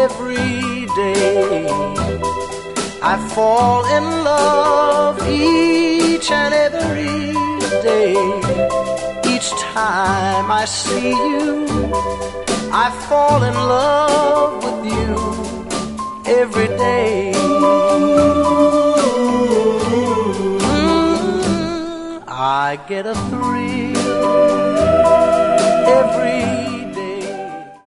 every day. I fall in love each and every day. Each time I see you, I fall in love with you every day. I get a thrill every